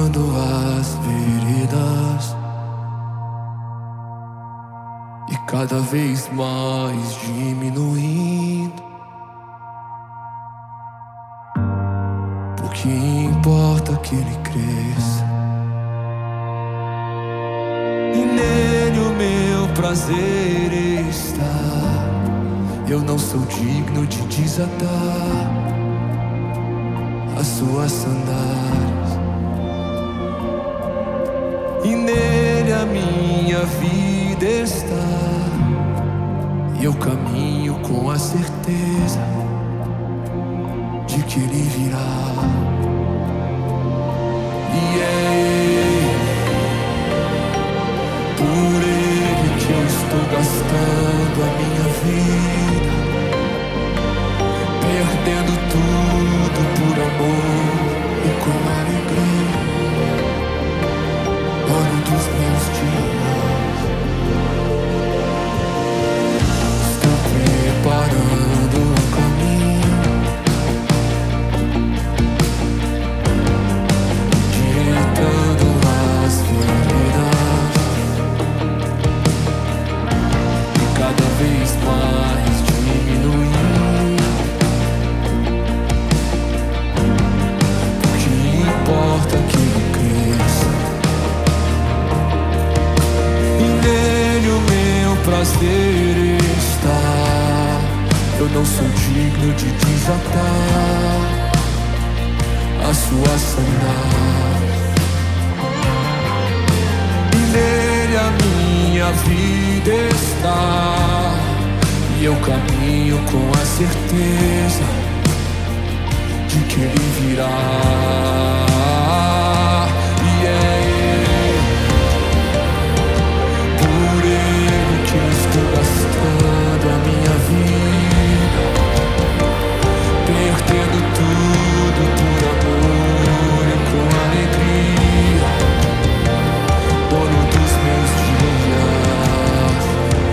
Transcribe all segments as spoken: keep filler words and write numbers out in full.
pintando as veredas e cada vez mais diminuindo. Porque importa que ele cresça e nele o meu prazer está. Eu não sou digno de desatar as suas sandálias, e nele a minha vida está. E eu caminho com a certeza de que ele virá. E é ele, por ele que eu estou gastando a minha vida, perdendo tudo por amor e com alegria. Dono dos meus dias, estou preparando um caminho, direitando as veredas e cada vez mais diminuindo. O que importa é que ele cresça e nele o meu prazer está. Eu não sou digno de desatar as suas sandálias, e nele a minha vida está. E eu caminho com a certeza de que ele virá. E é ele, por ele que eu estou gastando a minha vida, perdendo tudo por amor e com alegria. Dono dos meus dias,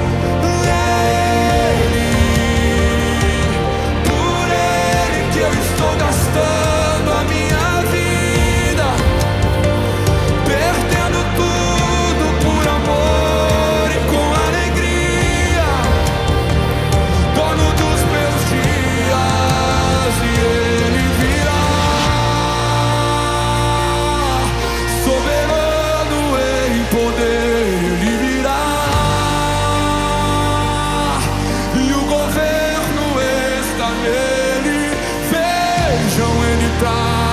é ele, por ele que eu estou gastando a minha vida, perdendo tudo por amor e com alegria. Dono dos meus dias, e ele virá. Soberano em poder, ele virá. E o governo está nele. Vejam, ele tá